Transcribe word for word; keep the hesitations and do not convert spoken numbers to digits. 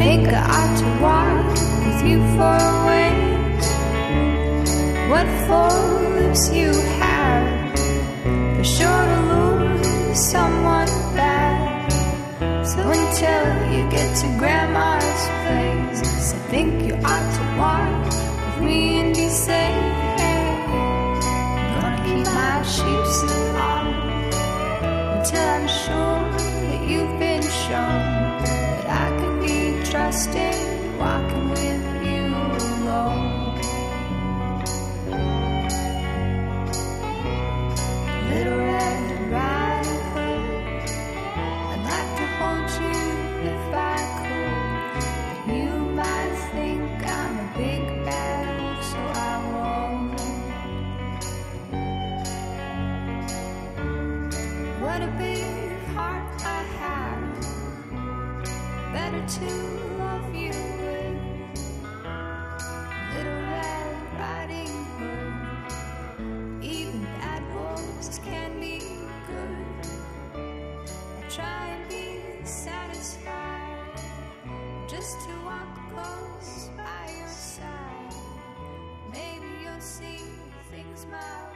think I ought to walk with you for a ways. What faults you have, for sure to lose someone bad. So until you get to grandma's place, I think you ought to walk with me and be safe. I'm gonna keep my sheep on until I'm sure that you've been shown that I can be trusted walking with you alone. Little Red Riding Hood, I'd like to hold you if I could, but you might think I'm a big bad wolf, so I won't. What a big heart I have, better to love you with. Little Red Riding Hood, even bad wolves can be good. I try and be satisfied just to walk close by your side. Maybe you'll see things my way.